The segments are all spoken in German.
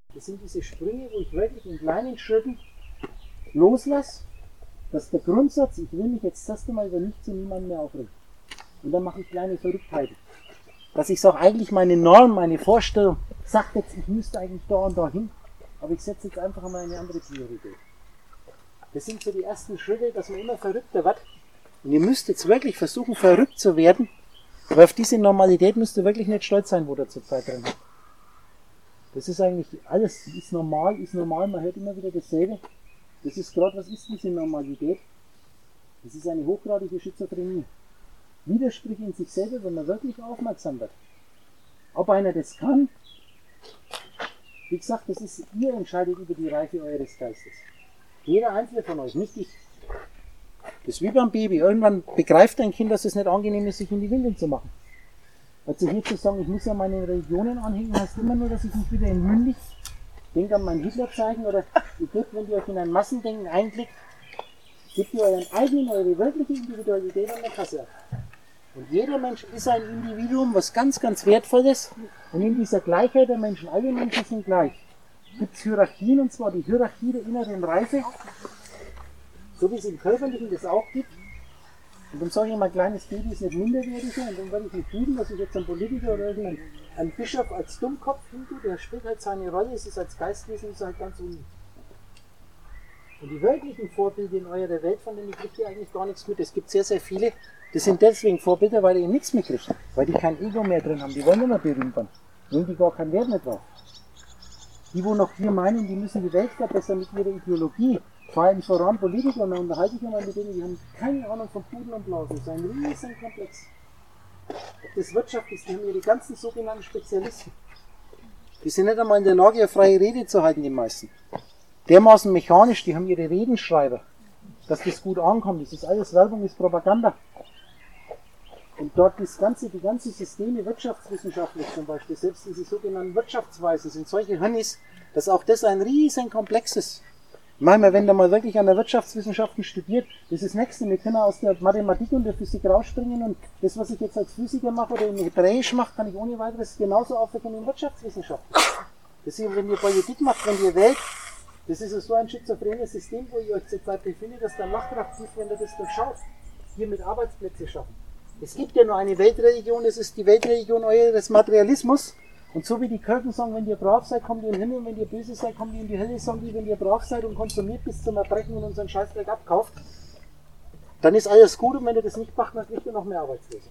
Das sind diese Sprünge, wo ich wirklich in kleinen Schritten loslasse, dass der Grundsatz, ich will mich jetzt das einmal über nichts und niemanden mehr aufregen. Und dann mache ich kleine Verrücktheiten. Dass ich sage, eigentlich meine Norm, meine Vorstellung, sagt jetzt, ich müsste eigentlich da und da hin, aber ich setze jetzt einfach mal eine andere Priorität. Das sind so die ersten Schritte, dass man immer verrückter wird. Und ihr müsst jetzt wirklich versuchen, verrückt zu werden, aber auf diese Normalität müsst ihr wirklich nicht stolz sein, wo ihr zurzeit drin habt. Das ist eigentlich alles, ist normal, man hört immer wieder dasselbe. Das ist gerade, was ist diese Normalität? Das ist eine hochgradige Schizophrenie. Widersprüche in sich selber, wenn man wirklich aufmerksam wird. Ob einer das kann, wie gesagt, das ist, ihr entscheidet über die Reife eures Geistes. Jeder einzelne von euch, nicht ich. Das ist wie beim Baby. Irgendwann begreift ein Kind, dass es nicht angenehm ist, sich in die Windeln zu machen. Also hier zu sagen, ich muss ja meine Religionen anhängen, heißt immer nur, dass ich mich wieder entmündig, denkt an mein Hitlerzeichen, oder ihr gebt, wenn ihr euch in ein Massendenken einklickt, gebt ihr euren eigenen, eure wirkliche Individualität an der Kasse ab. Und jeder Mensch ist ein Individuum, was ganz, ganz wertvoll ist. Und in dieser Gleichheit der Menschen, alle Menschen sind gleich, gibt es Hierarchien, und zwar die Hierarchie der inneren Reife, so wie es im Körperlichen das auch gibt. Und dann sage ich immer, ein kleines Baby ist nicht minderwertiger, und dann werde ich nicht lügen, dass ich jetzt einen Politiker oder irgendeinen Bischof als Dummkopf hintue, der spielt halt seine Rolle, es ist als Geistwesen, ist halt ganz unnötig. Und die wirklichen Vorbilder in eurer Welt, von denen kriegt ihr eigentlich gar nichts mit. Es gibt sehr, sehr viele, das sind deswegen Vorbilder, weil ihr nichts mitkriegt, weil die kein Ego mehr drin haben, die wollen immer berühmt werden, nehmen die gar keinen Wert mehr drauf. Die, wo noch hier meinen, die müssen die Welt verbessern mit ihrer Ideologie, vor allem voran Politiker, und da unterhalte ich einmal mit denen, die haben keine Ahnung von Puden und Blasen, das ist ein riesen Komplex. Ob das Wirtschaft ist, die haben ihre ganzen sogenannten Spezialisten. Die sind nicht einmal in der Lage, eine freie Rede zu halten, die meisten. Dermaßen mechanisch, die haben ihre Redenschreiber, dass das gut ankommt. Das ist alles Werbung, ist Propaganda. Und dort die ganzen Systeme wirtschaftswissenschaftlich zum Beispiel, selbst diese sogenannten Wirtschaftsweisen sind solche Hönnis, dass auch das ein riesen Komplex ist. Manchmal, wenn da mal wirklich an der Wirtschaftswissenschaften studiert, das ist das Nächste. Wir können aus der Mathematik und der Physik rausspringen, und das, was ich jetzt als Physiker mache oder im Hebräisch mache, kann ich ohne weiteres genauso aufwirken in Wirtschaftswissenschaften. Das ist, wenn ihr Politik macht, wenn ihr wählt, das ist so ein schizophrenes System, wo ihr euch zurzeit befindet, dass der Lachkraft tief, wenn ihr das durchschaut, hier mit Arbeitsplätze schaffen. Es gibt ja nur eine Weltreligion, das ist die Weltreligion eures Materialismus. Und so wie die Kirchen sagen, wenn ihr brav seid, kommt ihr in den Himmel, und wenn ihr böse seid, kommt ihr in die Hölle, sagen die, wenn ihr brav seid und konsumiert bis zum Erbrechen und unseren Scheißdreck abkauft, dann ist alles gut, und wenn ihr das nicht macht, dann kriegt ihr noch mehr Arbeitslose.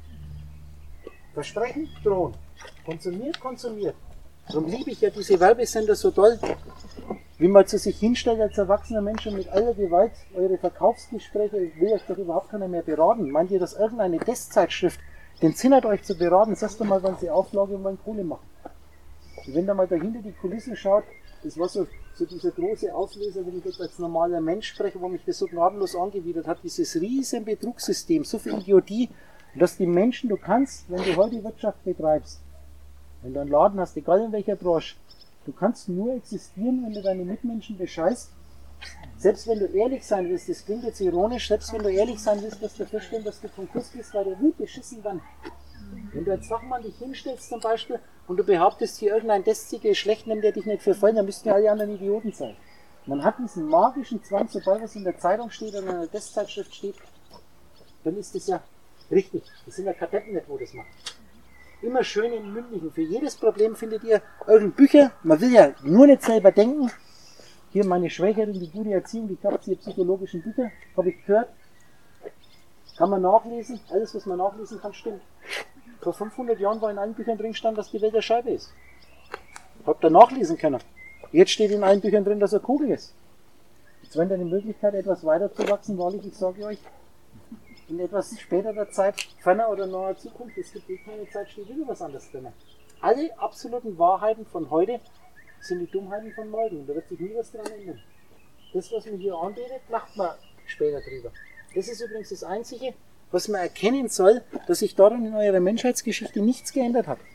Versprechen, drohen. Konsumiert, konsumiert. Darum liebe ich ja diese Werbesender so doll, wie man zu sich hinstellt als erwachsener Mensch und mit aller Gewalt eure Verkaufsgespräche, will euch doch überhaupt keiner mehr beraten. Meint ihr, dass irgendeine Testzeitschrift den Sinn hat, euch zu beraten? Sagst du mal, wann sie Auflage und wann Kohle machen. Und wenn da mal dahinter die Kulissen schaut, das war so dieser große Auslöser, wenn ich jetzt als normaler Mensch spreche, wo mich das so gnadenlos angewidert hat, dieses riesen Betrugssystem, so viel Idiotie, dass die Menschen, du kannst, wenn du heute Wirtschaft betreibst, wenn du einen Laden hast, egal in welcher Branche, du kannst nur existieren, wenn du deine Mitmenschen bescheißt. Selbst wenn du ehrlich sein willst, das klingt jetzt ironisch, selbst wenn du ehrlich sein willst, wirst du feststellen, dass du Konkurs bist, weil der will beschissen dann. Wenn du als Fachmann dich hinstellst zum Beispiel und du behauptest, hier irgendein Destzieger ist schlecht, nimmt der dich nicht für voll, dann müssten ja alle anderen Idioten sein. Man hat diesen magischen Zwang, sobald was in der Zeitung steht oder in einer Testzeitschrift steht, dann ist das ja richtig. Das sind ja Kadetten nicht, wo das macht. Immer schön im Mündlichen. Für jedes Problem findet ihr irgendein Bücher. Man will ja nur nicht selber denken. Hier meine Schwächerin, die gute Erziehung, die gab es hier psychologischen Bücher, habe ich gehört. Kann man nachlesen. Alles, was man nachlesen kann, stimmt. Vor 500 Jahren war in allen Büchern drin stand, dass die Welt eine Scheibe ist. Habt ihr nachlesen können. Jetzt steht in allen Büchern drin, dass er Kugel ist. Jetzt wenn eine Möglichkeit, etwas weiterzuwachsen, wahrlich, ich sage euch, in etwas späterer Zeit, ferner oder naher Zukunft, es gibt keine Zeit, steht wieder was anderes drin. Alle absoluten Wahrheiten von heute sind die Dummheiten von morgen. Und da wird sich nie was dran ändern. Das, was man hier anbetet, lacht man später drüber. Das ist übrigens das Einzige, was man erkennen soll, dass sich daran in eurer Menschheitsgeschichte nichts geändert hat.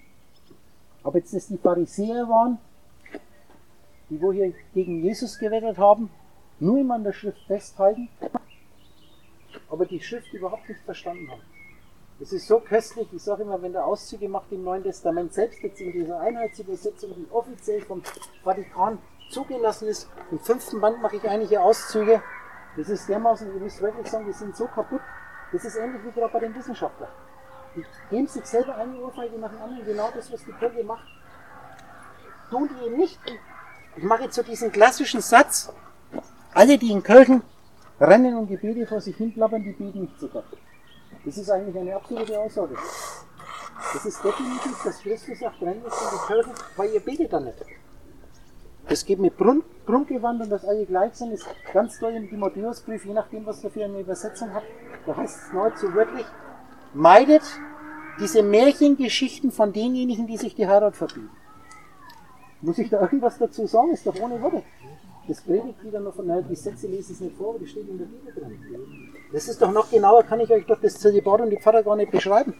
Ob jetzt das die Pharisäer waren, die wo hier gegen Jesus gewettert haben, nur immer an der Schrift festhalten, aber die Schrift überhaupt nicht verstanden haben. Es ist so köstlich, ich sage immer, wenn der Auszüge macht im Neuen Testament, selbst jetzt in dieser Einheitsübersetzung, die offiziell vom Vatikan zugelassen ist, im 5. Band mache ich einige Auszüge, das ist dermaßen, ihr müsst wirklich sagen, die sind so kaputt, das ist ähnlich wie gerade bei den Wissenschaftlern. Die geben sich selber eine Ohrfeige nach dem anderen, genau das, was die Kirche macht, tun die eben nicht. Ich mache jetzt so diesen klassischen Satz, alle, die in Kirchen rennen und Gebete vor sich hin plappern, die beten nicht zu Gott. Das ist eigentlich eine absolute Aussage. Das ist definitiv, dass Christus sagt, rennt nicht in die Kirchen, weil ihr betet da nicht. Das geht mit Prunkgewand und das alle gleich sind, ist ganz toll im Timotheusbrief, je nachdem, was ihr für eine Übersetzung habt. Da heißt es nahezu wörtlich, meidet diese Märchengeschichten von denjenigen, die sich die Heirat verbieten. Muss ich da irgendwas dazu sagen? Ist doch ohne Worte. Das predigt wieder noch von, die Sätze lese ich nicht vor, aber die steht in der Bibel drin. Das ist doch noch genauer, kann ich euch doch das Zölibat und die Pfarrer gar nicht beschreiben.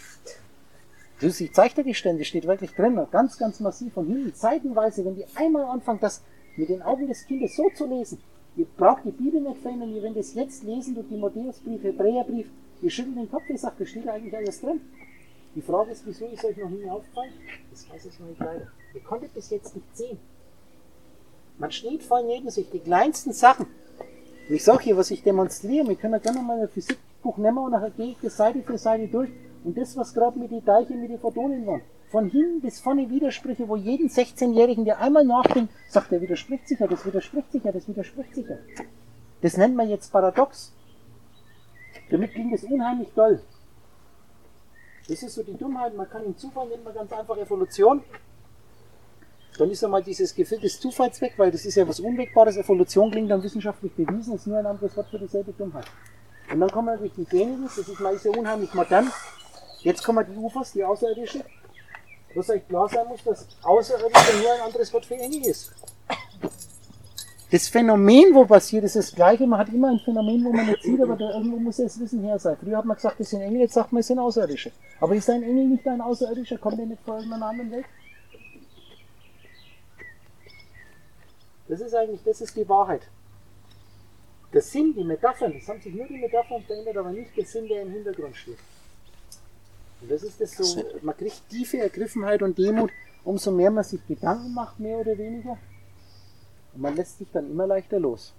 Ich zeige dir die Stände, steht wirklich drin, ganz, ganz massiv von hinten, seitenweise, wenn die einmal anfangen, das mit den Augen des Kindes so zu lesen. Ihr braucht die Bibel nicht verändern, ihr wenn das jetzt lesen, durch Timotheusbrief, Hebräerbrief, ihr schüttelt den Kopf, ihr sagt, da steht eigentlich alles drin. Die Frage ist, wieso ist euch noch nie aufgefallen? Das weiß ich noch nicht leider. Ihr konntet bis jetzt nicht sehen. Man steht voll neben sich, die kleinsten Sachen. Und ich sage hier, was ich demonstriere, wir können gerne mal ein Physikbuch nehmen und nachher gehe ich das Seite für Seite durch. Und das, was gerade mit den Deichen, mit den Photonen waren, von hinten bis vorne Widersprüche, wo jeden 16-Jährigen, der einmal nachdenkt, sagt, der widerspricht sich ja, das widerspricht sich ja, das widerspricht sich ja. Das nennt man jetzt paradox. Damit klingt es unheimlich toll. Das ist so die Dummheit, man kann im Zufall, nennt man ganz einfach Evolution. Dann ist einmal dieses Gefühl des Zufalls weg, weil das ist ja was Unwegbares. Evolution klingt dann wissenschaftlich bewiesen, ist nur ein anderes Wort für dieselbe Dummheit. Und dann kommen wir durch die Genetisch, das ist mal sehr unheimlich modern. Jetzt kommen die UFOs, die Außerirdische. Was euch klar sein muss, dass Außerirdische nur ein anderes Wort für Engel ist. Das Phänomen, wo passiert, ist das Gleiche. Man hat immer ein Phänomen, wo man nicht sieht, aber da irgendwo muss das Wissen her sein. Früher hat man gesagt, das sind Engel, jetzt sagt man, es sind Außerirdische. Aber ist ein Engel nicht ein Außerirdischer? Kommt der nicht von irgendeiner anderen Welt? Das ist die Wahrheit. Der Sinn, die Metaphern, das haben sich nur die Metaphern verändert, aber nicht der Sinn, der im Hintergrund steht. Und das ist das so, man kriegt tiefe Ergriffenheit und Demut, umso mehr man sich Gedanken macht, mehr oder weniger. Und man lässt sich dann immer leichter los.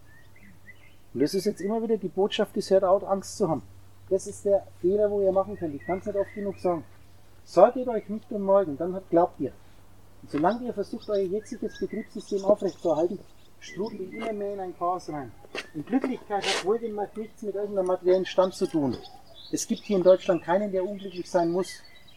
Und das ist jetzt immer wieder die Botschaft, die hört auf, Angst zu haben. Das ist der Fehler, wo ihr machen könnt. Ich kann es nicht oft genug sagen. Sorgt euch nicht um morgen, dann glaubt ihr. Und solange ihr versucht, euer jetziges Betriebssystem aufrechtzuerhalten, strudelt ihr immer mehr in ein Chaos rein. Und Glücklichkeit hat wohlgemerkt nichts mit irgendeinem materiellen Stand zu tun. Es gibt hier in Deutschland keinen, der unglücklich sein muss.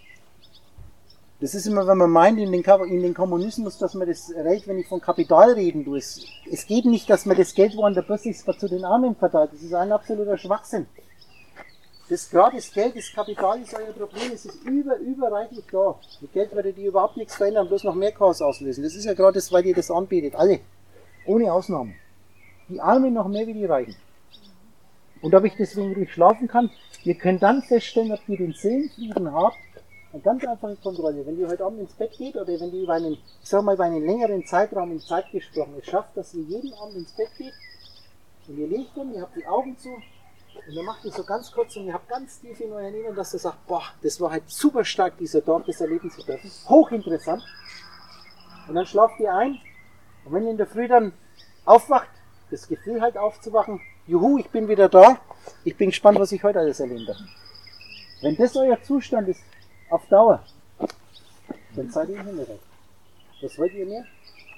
Das ist immer, wenn man meint, in den Kommunismus, dass man das erreicht, wenn ich von Kapital reden tue. Es geht nicht, dass man das Geld, wo an der Börse ist, zu den Armen verteilt. Das ist ein absoluter Schwachsinn. Gerade das Geld, das Kapital ist euer Problem. Es ist überreichlich da. Mit Geld werdet ihr überhaupt nichts verändern, bloß noch mehr Chaos auslösen. Das ist ja gerade das, weil ihr das anbietet. Alle. Ohne Ausnahme. Die Armen noch mehr wie die Reichen. Und ob ich deswegen ruhig schlafen kann, ihr könnt dann feststellen, ob ihr den Seelenfrieden habt. Eine ganz einfache Kontrolle. Wenn ihr heute Abend ins Bett geht oder wenn ihr über einen längeren Zeitraum in Zeit gesprochen, es schafft, dass ihr jeden Abend ins Bett geht und ihr legt dann, ihr habt die Augen zu und dann macht ihr so ganz kurz und ihr habt ganz tief in euren Innern, dass ihr sagt, boah, das war halt super stark, dieser Tag, das erleben zu dürfen. Hochinteressant. Und dann schlaft ihr ein und wenn ihr in der Früh dann aufwacht, das Gefühl halt aufzuwachen, juhu, ich bin wieder da, ich bin gespannt, was ich heute alles erleben darf. Wenn das euer Zustand ist, auf Dauer, dann seid ihr im Himmelreich. Was wollt ihr mehr?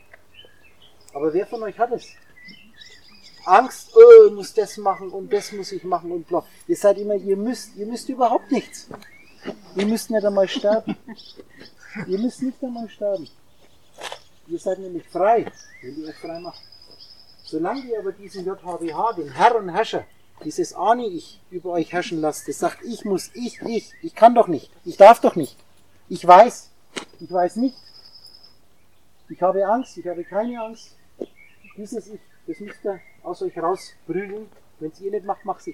Aber wer von euch hat es? Angst, ich muss das machen und das muss ich machen und bla. Ihr seid immer, ihr müsst überhaupt nichts. Ihr müsst nicht einmal sterben. Ihr müsst nicht einmal sterben. Ihr seid nämlich frei, wenn ihr euch frei macht. Solange ihr aber diesen JHWH, den Herr und Herrscher, dieses Ani-Ich über euch herrschen lasst, das sagt, ich kann doch nicht, ich darf doch nicht, ich weiß nicht, ich habe Angst, ich habe keine Angst, dieses Ich, das müsst ihr aus euch rausbrüllen, wenn es ihr nicht macht, mach's ich.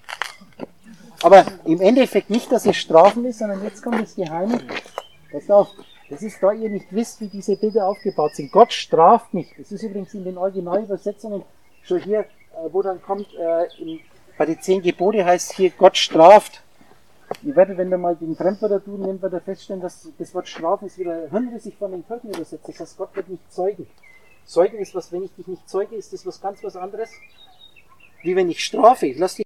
Aber im Endeffekt nicht, dass es strafen ist, sondern jetzt kommt das Geheime, passt auf, das ist, da ihr nicht wisst, wie diese Bilder aufgebaut sind. Gott straft nicht, das ist übrigens in den Originalübersetzungen schon hier, wo dann kommt, bei den 10 Gebote heißt hier, Gott straft. Ihr werdet, wenn ihr mal den Fremdwörter tun, nehmt ihr feststellen, dass das Wort strafen ist wieder hirnrissig von den Kirchen übersetzt. Das heißt, Gott wird nicht zeugen. Zeugen ist was, wenn ich dich nicht zeuge, ist das was ganz was anderes, wie wenn ich strafe. Lass dich